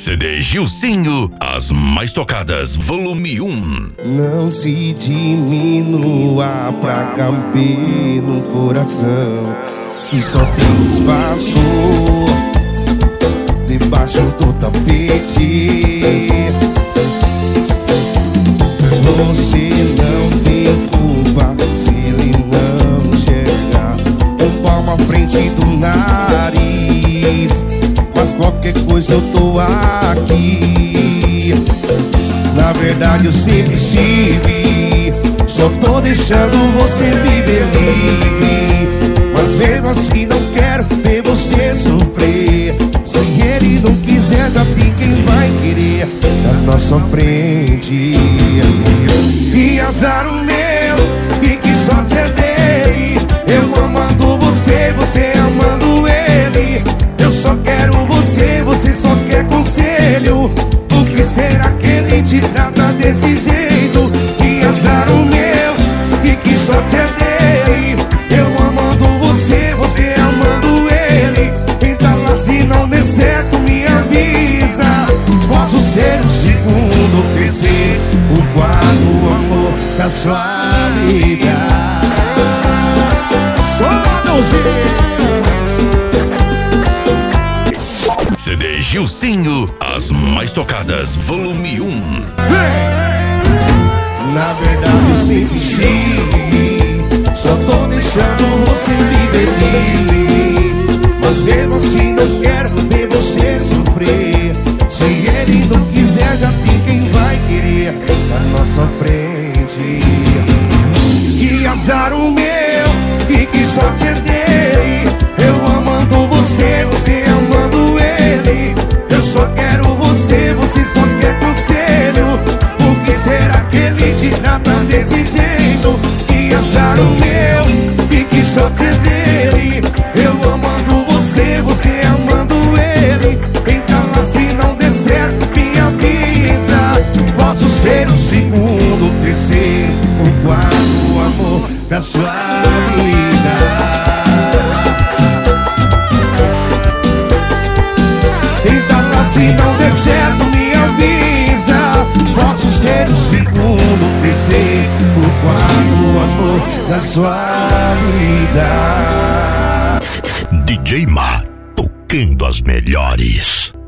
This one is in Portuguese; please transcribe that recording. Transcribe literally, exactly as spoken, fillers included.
C D Gilcinho, as mais tocadas, volume um. Não se diminua pra caber no coração que só tem espaço debaixo do tapete. Você não tem culpa se ele não enxergar um palmo à frente do nariz, mas qualquer coisa eu tô aqui. Na verdade eu sempre estive, só tô deixando você viver livre, mas mesmo assim não quero ver você sofrer. Se ele não quiser, já tem quem vai querer na nossa frente. E azar o meu, e que sorte é dele. Eu amando você, você amando ele. Eu só quero você, você só quer conselho. Por que será que ele te trata desse jeito? Que azar o meu, e que sorte é dele. Eu amando você, você amando ele. Então lá, se não der certo me avisa. Posso ser o segundo, o terceiro, o quarto amor da sua vida. Só do jeito. C D Gilcinho, as mais tocadas, volume um. Na verdade eu sempre estive, só tô deixando você viver livre, mas mesmo assim não quero ver você sofrer. Se ele não quiser, já tem quem vai querer na nossa frente. E azar o meu, e que sorte é dele. Eu amando você, você amando ele. Eu só quero você, você só quer conselho. Por que será que ele te trata desse jeito? Que azar o meu, e que sorte é dele. Eu amando você, você amando ele. Então lá, se não der certo me avisa. Posso ser o segundo, o terceiro, o quarto amor da sua vida. Se não der certo me avisa. Posso ser o segundo, o terceiro, o quarto amor da sua vida. D J Ma, tocando as melhores.